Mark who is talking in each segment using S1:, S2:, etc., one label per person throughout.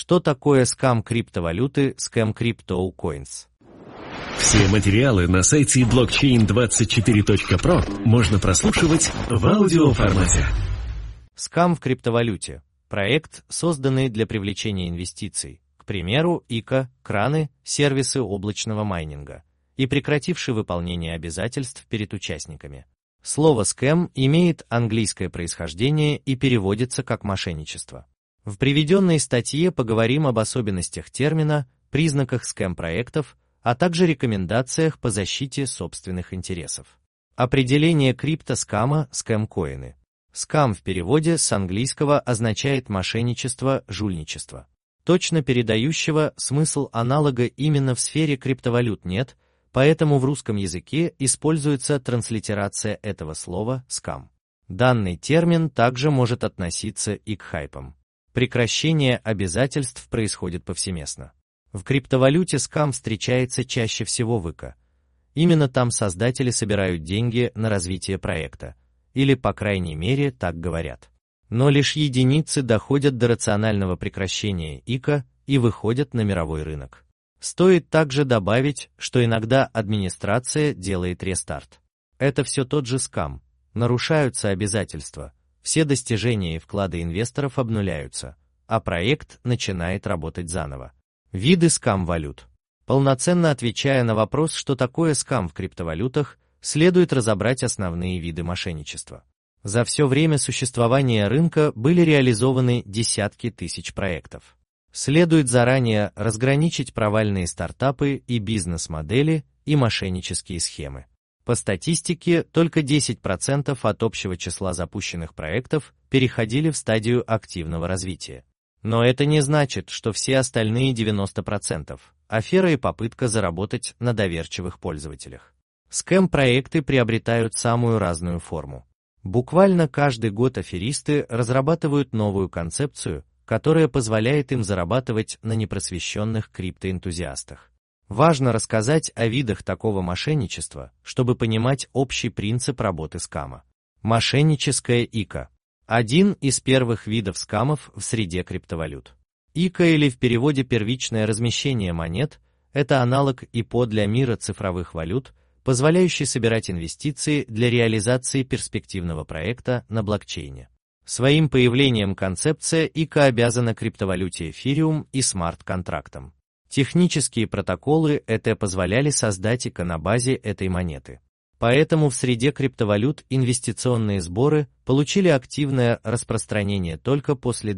S1: Что такое скам криптовалюты Scam Crypto Coins?
S2: Все материалы на сайте blockchain24.pro можно прослушивать в аудиоформате.
S1: Скам в криптовалюте – проект, созданный для привлечения инвестиций, к примеру, ИКО, краны, сервисы облачного майнинга, и прекративший выполнение обязательств перед участниками. Слово «скэм» имеет английское происхождение и переводится как «мошенничество». В приведенной статье поговорим об особенностях термина, признаках скэм-проектов, а также рекомендациях по защите собственных интересов. Определение криптоскама – скэм-коины. Скам в переводе с английского означает мошенничество, жульничество. Точно передающего смысл аналога именно в сфере криптовалют нет, поэтому в русском языке используется транслитерация этого слова «скам». Данный термин также может относиться и к хайпам. Прекращение обязательств происходит повсеместно. В криптовалюте скам встречается чаще всего в ИКО. Именно там создатели собирают деньги на развитие проекта, или, по крайней мере, так говорят. Но лишь единицы доходят до рационального прекращения ИКО и выходят на мировой рынок. Стоит также добавить, что иногда администрация делает рестарт. Это все тот же скам, нарушаются обязательства, все достижения и вклады инвесторов обнуляются, а проект начинает работать заново. Виды скам-валют. Полноценно отвечая на вопрос, что такое скам в криптовалютах, следует разобрать основные виды мошенничества. За все время существования рынка были реализованы десятки тысяч проектов. Следует заранее разграничить провальные стартапы и бизнес-модели и мошеннические схемы. По статистике, только 10% от общего числа запущенных проектов переходили в стадию активного развития. Но это не значит, что все остальные 90% – афера и попытка заработать на доверчивых пользователях. Скэм-проекты приобретают самую разную форму. Буквально каждый год аферисты разрабатывают новую концепцию, которая позволяет им зарабатывать на непросвещенных криптоэнтузиастах. Важно рассказать о видах такого мошенничества, чтобы понимать общий принцип работы скама. Мошенническое ИКО. Один из первых видов скамов в среде криптовалют. ИКО или в переводе первичное размещение монет – это аналог ИПО для мира цифровых валют, позволяющий собирать инвестиции для реализации перспективного проекта на блокчейне. Своим появлением концепция ИКО обязана криптовалюте Ethereum и смарт-контрактам. Технические протоколы ETH позволяли создать ИКО на базе этой монеты. Поэтому в среде криптовалют инвестиционные сборы получили активное распространение только после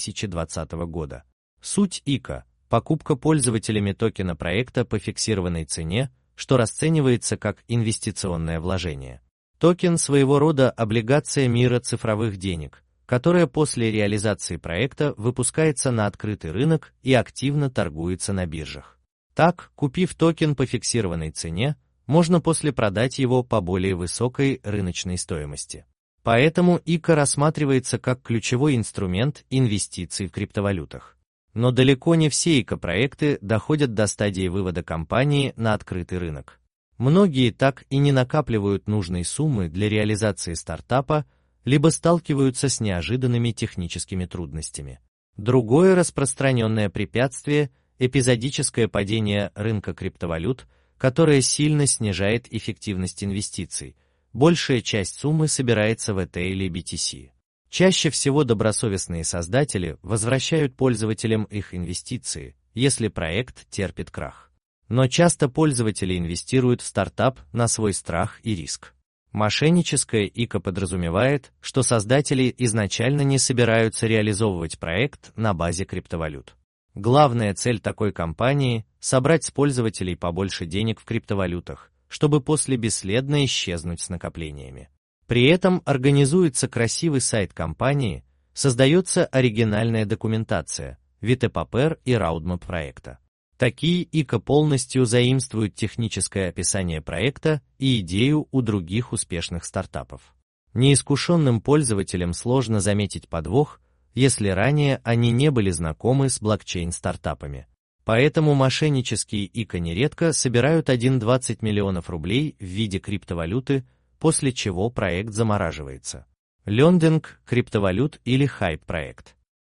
S1: 2020 года. Суть ИКО – покупка пользователями токена проекта по фиксированной цене, что расценивается как инвестиционное вложение. Токен – своего рода облигация мира цифровых денег, которая после реализации проекта выпускается на открытый рынок и активно торгуется на биржах. Так, купив токен по фиксированной цене, можно после продать его по более высокой рыночной стоимости. Поэтому ИКО рассматривается как ключевой инструмент инвестиций в криптовалютах. Но далеко не все ИКО-проекты доходят до стадии вывода компании на открытый рынок. Многие так и не накапливают нужной суммы для реализации стартапа, либо сталкиваются с неожиданными техническими трудностями. Другое распространенное препятствие – эпизодическое падение рынка криптовалют, которое сильно снижает эффективность инвестиций. Большая часть суммы собирается в ETH или BTC. Чаще всего добросовестные создатели возвращают пользователям их инвестиции, если проект терпит крах. Но часто пользователи инвестируют в стартап на свой страх и риск. Мошенническое ИКО подразумевает, что создатели изначально не собираются реализовывать проект на базе криптовалют. Главная цель такой компании – собрать с пользователей побольше денег в криптовалютах, чтобы после бесследно исчезнуть с накоплениями. При этом организуется красивый сайт компании, создается оригинальная документация, витэ-папер и раудмап проекта. Такие ИКО полностью заимствуют техническое описание проекта и идею у других успешных стартапов. Неискушенным пользователям сложно заметить подвох, если ранее они не были знакомы с блокчейн-стартапами. Поэтому мошеннические ИКО нередко собирают 1-20 миллионов рублей в виде криптовалюты, после чего проект замораживается. Лендинг, криптовалют или хайп-проект.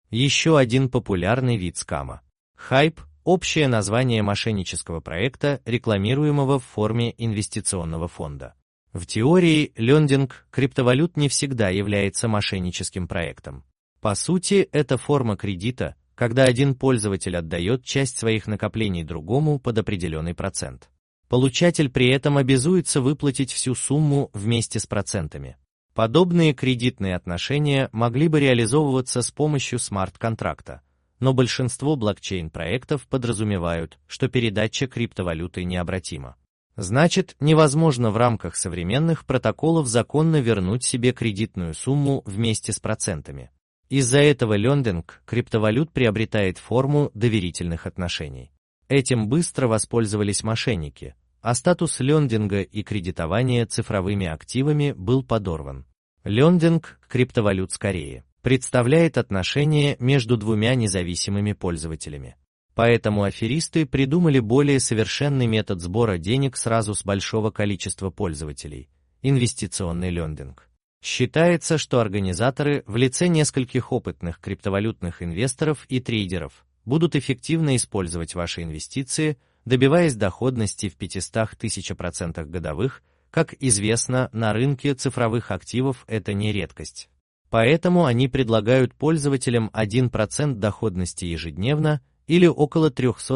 S1: Еще один популярный вид скама. Хайп – общее название мошеннического проекта, рекламируемого в форме инвестиционного фонда. В теории, лендинг криптовалют не всегда является мошенническим проектом. По сути, это форма кредита, когда один пользователь отдает часть своих накоплений другому под определенный процент. Получатель при этом обязуется выплатить всю сумму вместе с процентами. Подобные кредитные отношения могли бы реализовываться с помощью смарт-контракта, но большинство блокчейн-проектов подразумевают, что передача криптовалюты необратима. Значит, невозможно в рамках современных протоколов законно вернуть себе кредитную сумму вместе с процентами. Из-за этого лендинг криптовалют приобретает форму доверительных отношений. Этим быстро воспользовались мошенники, а статус лендинга и кредитования цифровыми активами был подорван. Лендинг криптовалют скорее представляет отношения между двумя независимыми пользователями. Поэтому аферисты придумали более совершенный метод сбора денег сразу с большого количества пользователей – инвестиционный лендинг. Считается, что организаторы в лице нескольких опытных криптовалютных инвесторов и трейдеров будут эффективно использовать ваши инвестиции, добиваясь доходности в 500 000% годовых. Как известно, на рынке цифровых активов это не редкость. Поэтому они предлагают пользователям 1% доходности ежедневно или около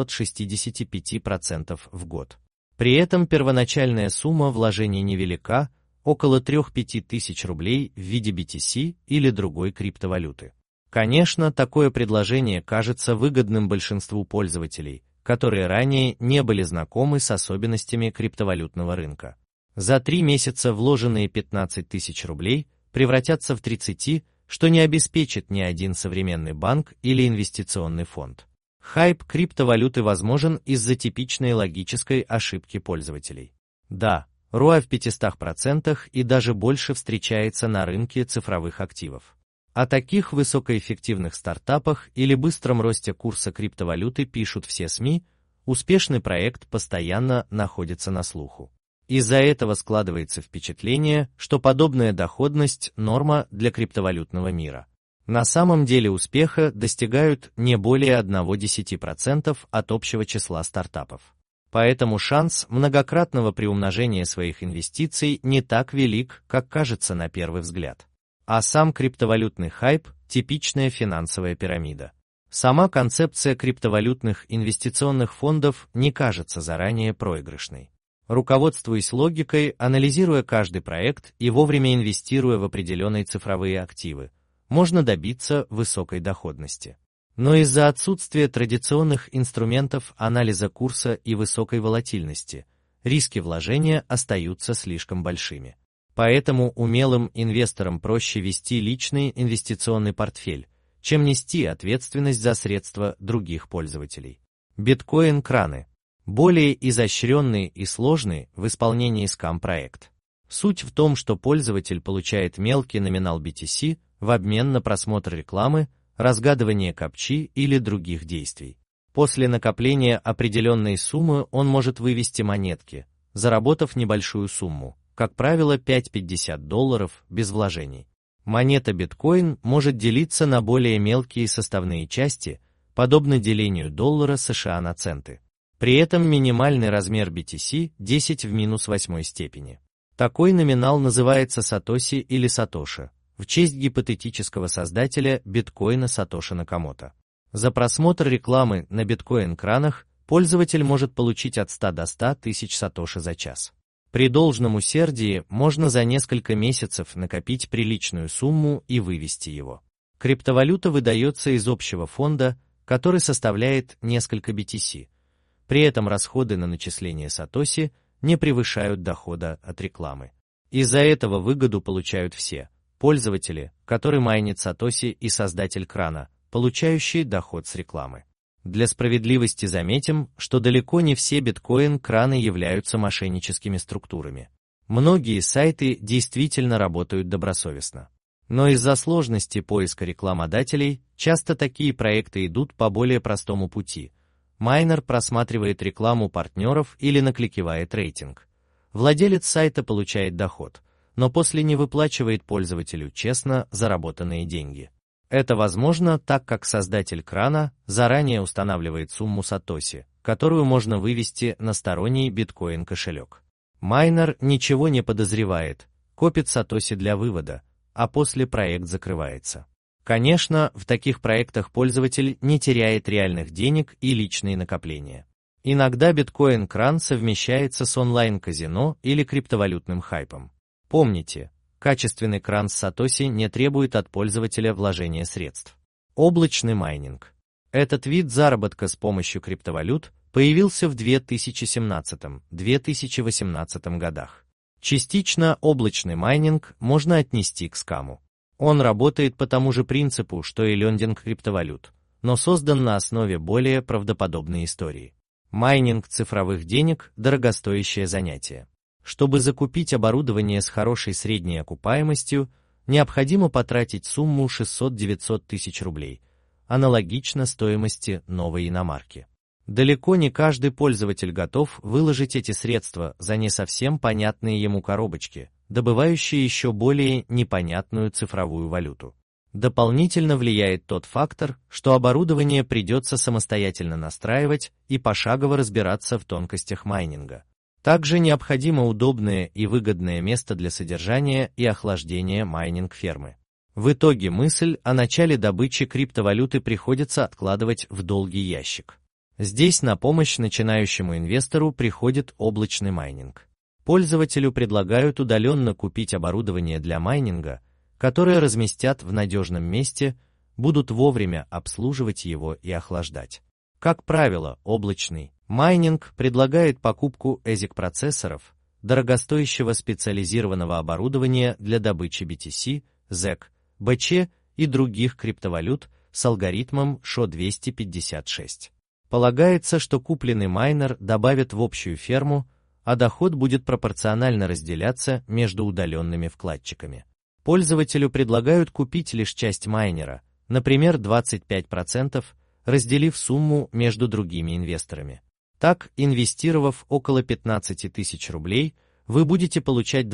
S1: 365% в год. При этом первоначальная сумма вложений невелика, около 3-5 тысяч рублей в виде BTC или другой криптовалюты. Конечно, такое предложение кажется выгодным большинству пользователей, которые ранее не были знакомы с особенностями криптовалютного рынка. За 3 месяца вложенные 15 тысяч рублей превратятся в 30, что не обеспечит ни один современный банк или инвестиционный фонд. Хайп криптовалюты возможен из-за типичной логической ошибки пользователей. Да, ROI в 500% и даже больше встречается на рынке цифровых активов. О таких высокоэффективных стартапах или быстром росте курса криптовалюты пишут все СМИ, успешный проект постоянно находится на слуху. Из-за этого складывается впечатление, что подобная доходность – норма для криптовалютного мира. На самом деле успеха достигают не более 0,1% от общего числа стартапов. Поэтому шанс многократного приумножения своих инвестиций не так велик, как кажется на первый взгляд. А сам криптовалютный хайп – типичная финансовая пирамида. Сама концепция криптовалютных инвестиционных фондов не кажется заранее проигрышной. Руководствуясь логикой, анализируя каждый проект и вовремя инвестируя в определенные цифровые активы, можно добиться высокой доходности. Но из-за отсутствия традиционных инструментов анализа курса и высокой волатильности, риски вложения остаются слишком большими. Поэтому умелым инвесторам проще вести личный инвестиционный портфель, чем нести ответственность за средства других пользователей. Биткоин-краны – более изощренный и сложный в исполнении скам-проект. Суть в том, что пользователь получает мелкий номинал BTC в обмен на просмотр рекламы, разгадывание капчи или других действий. После накопления определенной суммы он может вывести монетки, заработав небольшую сумму, как правило $5-50 без вложений. Монета биткоин может делиться на более мелкие составные части, подобно делению доллара США на центы. При этом минимальный размер BTC 10 в минус 8 степени. Такой номинал называется Сатоси или Сатоши, в честь гипотетического создателя биткоина Сатоши Накамото. За просмотр рекламы на биткоин-кранах пользователь может получить от 100 до 100 тысяч Сатоши за час. При должном усердии можно за несколько месяцев накопить приличную сумму и вывести его. Криптовалюта выдается из общего фонда, который составляет несколько BTC. При этом расходы на начисление Сатоси не превышают дохода от рекламы. Из-за этого выгоду получают все пользователи, которые майнят Сатоси, и создатель крана, получающий доход с рекламы. Для справедливости заметим, что далеко не все биткоин-краны являются мошенническими структурами. Многие сайты действительно работают добросовестно. Но из-за сложности поиска рекламодателей, часто такие проекты идут по более простому пути. Майнер просматривает рекламу партнеров или накликивает рейтинг. Владелец сайта получает доход, но после не выплачивает пользователю честно заработанные деньги. Это возможно, так как создатель крана заранее устанавливает сумму сатоси, которую можно вывести на сторонний биткоин-кошелек. Майнер ничего не подозревает, копит сатоси для вывода, а после проект закрывается. Конечно, в таких проектах пользователь не теряет реальных денег и личные накопления. Иногда биткоин-кран совмещается с онлайн-казино или криптовалютным хайпом. Помните, качественный кран с сатоси не требует от пользователя вложения средств. Облачный майнинг. Этот вид заработка с помощью криптовалют появился в 2017-2018 годах. Частично облачный майнинг можно отнести к скаму. Он работает по тому же принципу, что и лендинг криптовалют, но создан на основе более правдоподобной истории. Майнинг цифровых денег – дорогостоящее занятие. Чтобы закупить оборудование с хорошей средней окупаемостью, необходимо потратить сумму 600-900 тысяч рублей, аналогично стоимости новой иномарки. Далеко не каждый пользователь готов выложить эти средства за не совсем понятные ему коробочки, добывающие еще более непонятную цифровую валюту. Дополнительно влияет тот фактор, что оборудование придется самостоятельно настраивать и пошагово разбираться в тонкостях майнинга. Также необходимо удобное и выгодное место для содержания и охлаждения майнинг-фермы. В итоге мысль о начале добычи криптовалюты приходится откладывать в долгий ящик. Здесь на помощь начинающему инвестору приходит облачный майнинг. Пользователю предлагают удаленно купить оборудование для майнинга, которое разместят в надежном месте, будут вовремя обслуживать его и охлаждать. Как правило, облачный майнинг предлагает покупку ASIC-процессоров, дорогостоящего специализированного оборудования для добычи BTC, ZEC, BC и других криптовалют с алгоритмом SHA-256. Полагается, что купленный майнер добавят в общую ферму, а доход будет пропорционально разделяться между удаленными вкладчиками. Пользователю предлагают купить лишь часть майнера, например, 25%, разделив сумму между другими инвесторами. Так, инвестировав около 15 тысяч рублей, вы будете получать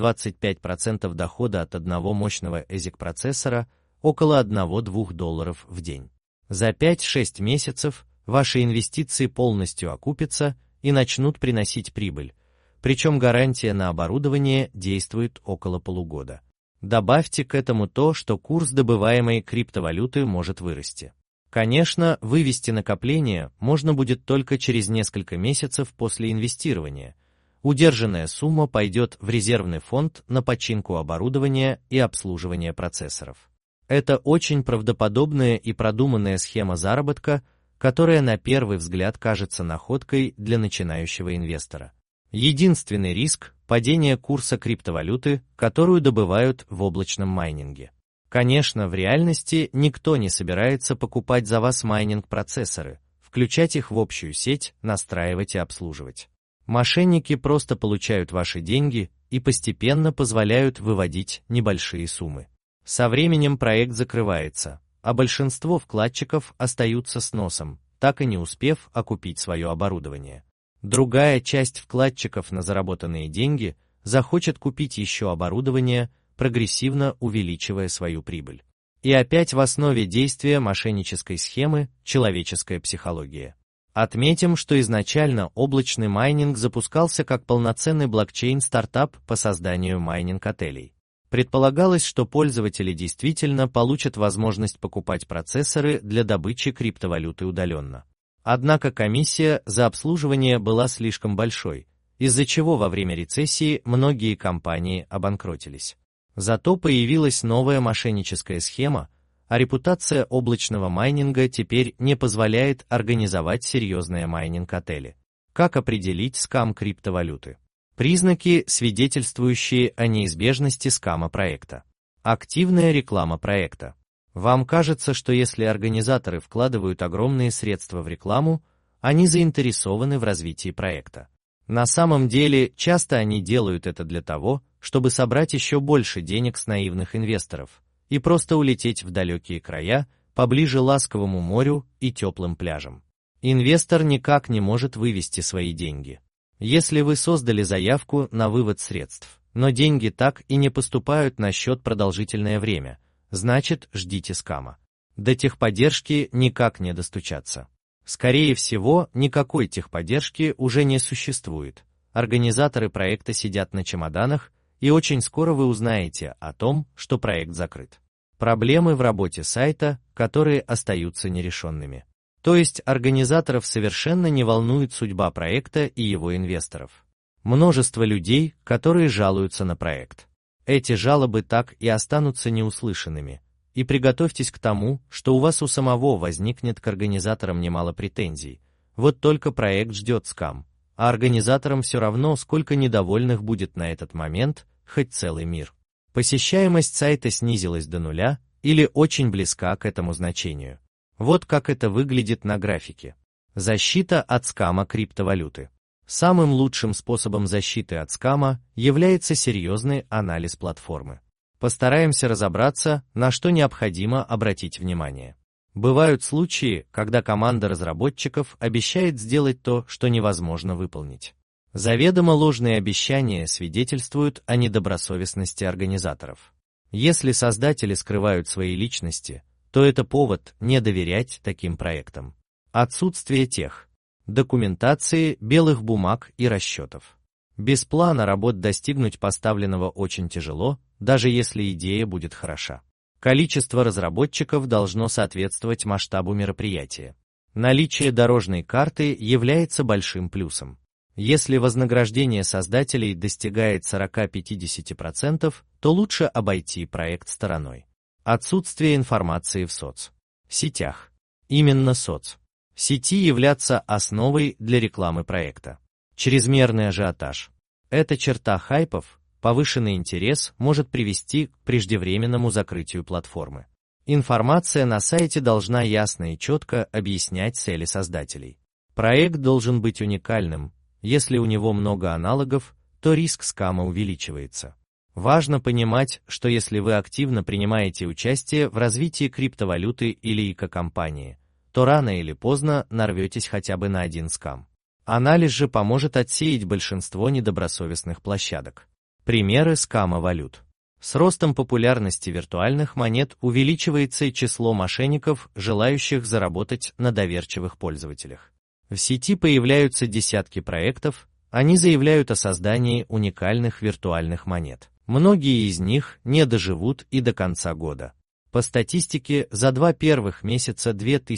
S1: 25% дохода от одного мощного ASIC-процессора, около $1-2 в день. За 5-6 месяцев ваши инвестиции полностью окупятся и начнут приносить прибыль, причем гарантия на оборудование действует около полугода. Добавьте к этому то, что курс добываемой криптовалюты может вырасти. Конечно, вывести накопление можно будет только через несколько месяцев после инвестирования. Удержанная сумма пойдет в резервный фонд на починку оборудования и обслуживание процессоров. Это очень правдоподобная и продуманная схема заработка, которая на первый взгляд кажется находкой для начинающего инвестора. Единственный риск – падение курса криптовалюты, которую добывают в облачном майнинге. Конечно, в реальности никто не собирается покупать за вас майнинг-процессоры, включать их в общую сеть, настраивать и обслуживать. Мошенники просто получают ваши деньги и постепенно позволяют выводить небольшие суммы. Со временем проект закрывается, а большинство вкладчиков остаются с носом, так и не успев окупить свое оборудование. Другая часть вкладчиков на заработанные деньги захочет купить еще оборудование, прогрессивно увеличивая свою прибыль. И опять в основе действия мошеннической схемы человеческая психология. Отметим, что изначально облачный майнинг запускался как полноценный блокчейн-стартап по созданию майнинг-отелей. Предполагалось, что пользователи действительно получат возможность покупать процессоры для добычи криптовалюты удаленно. Однако комиссия за обслуживание была слишком большой, из-за чего во время рецессии многие компании обанкротились. Зато появилась новая мошенническая схема, а репутация облачного майнинга теперь не позволяет организовать серьезные майнинг-отели. Как определить скам криптовалюты? Признаки, свидетельствующие о неизбежности скама проекта. Активная реклама проекта. Вам кажется, что если организаторы вкладывают огромные средства в рекламу, они заинтересованы в развитии проекта. На самом деле, часто они делают это для того, чтобы собрать еще больше денег с наивных инвесторов и просто улететь в далекие края, поближе ласковому морю и теплым пляжам. Инвестор никак не может вывести свои деньги. Если вы создали заявку на вывод средств, но деньги так и не поступают на счет продолжительное время, значит, ждите скама. До техподдержки никак не достучаться. Скорее всего, никакой техподдержки уже не существует. Организаторы проекта сидят на чемоданах, и очень скоро вы узнаете о том, что проект закрыт. Проблемы в работе сайта, которые остаются нерешенными. То есть организаторов совершенно не волнует судьба проекта и его инвесторов. Множество людей, которые жалуются на проект. Эти жалобы так и останутся неуслышанными. И приготовьтесь к тому, что у вас у самого возникнет к организаторам немало претензий. Вот только проект ждет скам, а организаторам все равно, сколько недовольных будет на этот момент, хоть целый мир. Посещаемость сайта снизилась до нуля или очень близка к этому значению. Вот как это выглядит на графике. Защита от скама криптовалюты. Самым лучшим способом защиты от скама является серьезный анализ платформы. Постараемся разобраться, на что необходимо обратить внимание. Бывают случаи, когда команда разработчиков обещает сделать то, что невозможно выполнить. Заведомо ложные обещания свидетельствуют о недобросовестности организаторов. Если создатели скрывают свои личности, то это повод не доверять таким проектам. Отсутствие документации, белых бумаг и расчетов. Без плана работ достигнуть поставленного очень тяжело, даже если идея будет хороша. Количество разработчиков должно соответствовать масштабу мероприятия. Наличие дорожной карты является большим плюсом. Если вознаграждение создателей достигает 40-50%, то лучше обойти проект стороной. Отсутствие информации в соцсетях. Именно соцсети являются основой для рекламы проекта. Чрезмерный ажиотаж. Эта черта хайпов, повышенный интерес может привести к преждевременному закрытию платформы. Информация на сайте должна ясно и четко объяснять цели создателей. Проект должен быть уникальным. Если у него много аналогов, то риск скама увеличивается. Важно понимать, что если вы активно принимаете участие в развитии криптовалюты или эко-компании, то рано или поздно нарветесь хотя бы на один скам. Анализ же поможет отсеять большинство недобросовестных площадок. Примеры скама валют. С ростом популярности виртуальных монет увеличивается и число мошенников, желающих заработать на доверчивых пользователях. В сети появляются десятки проектов, они заявляют о создании уникальных виртуальных монет. Многие из них не доживут и до конца года. По статистике, за 2 первых месяца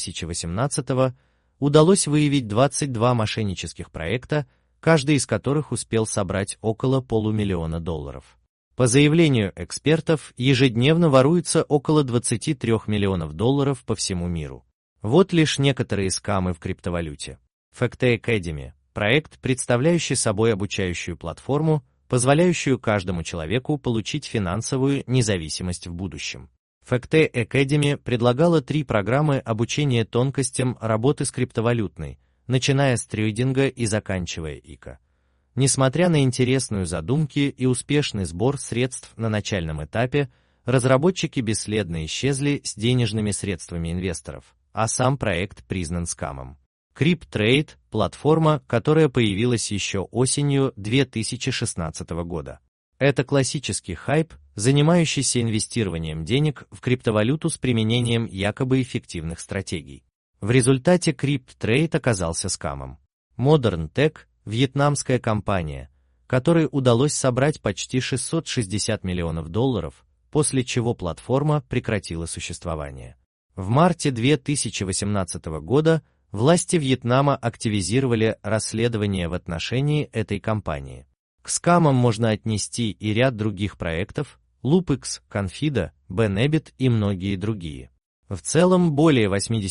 S1: 2018 удалось выявить 22 мошеннических проекта, каждый из которых успел собрать около $500 000. По заявлению экспертов, ежедневно воруется около $23 миллионов по всему миру. Вот лишь некоторые скамы в криптовалюте. Facte Academy – проект, представляющий собой обучающую платформу, позволяющую каждому человеку получить финансовую независимость в будущем. Facte Academy предлагала 3 программы обучения тонкостям работы с криптовалютной, начиная с трейдинга и заканчивая ИКО. Несмотря на интересную задумки и успешный сбор средств на начальном этапе, разработчики бесследно исчезли с денежными средствами инвесторов, а сам проект признан скамом. CrypTrade – платформа, которая появилась еще осенью 2016 года. Это классический хайп, занимающийся инвестированием денег в криптовалюту с применением якобы эффективных стратегий. В результате CrypTrade оказался скамом. Modern Tech – вьетнамская компания, которой удалось собрать почти $660 миллионов, после чего платформа прекратила существование. В марте 2018 года власти Вьетнама активизировали расследование в отношении этой компании. К скамам можно отнести и ряд других проектов – LoopX, Confido, Bnebit и многие другие. В целом более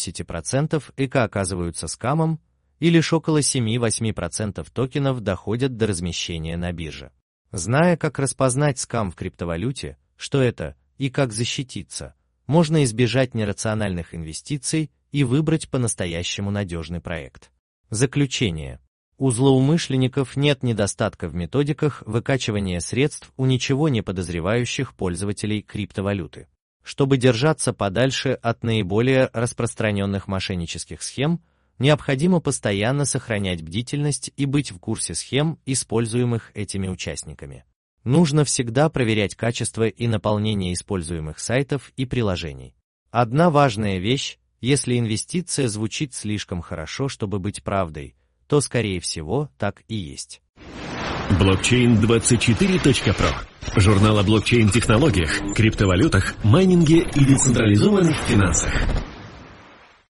S1: 80% ЭКО оказываются скамом, и лишь около 7-8% токенов доходят до размещения на бирже. Зная, как распознать скам в криптовалюте, что это и как защититься, можно избежать нерациональных инвестиций и выбрать по-настоящему надежный проект. Заключение. У злоумышленников нет недостатка в методиках выкачивания средств у ничего не подозревающих пользователей криптовалюты. Чтобы держаться подальше от наиболее распространенных мошеннических схем, необходимо постоянно сохранять бдительность и быть в курсе схем, используемых этими участниками. Нужно всегда проверять качество и наполнение используемых сайтов и приложений. Одна важная вещь: если инвестиция звучит слишком хорошо, чтобы быть правдой, то, скорее всего, так и есть.
S2: Blockchain24.pro. Журнал о блокчейн-технологиях, криптовалютах, майнинге и децентрализованных финансах.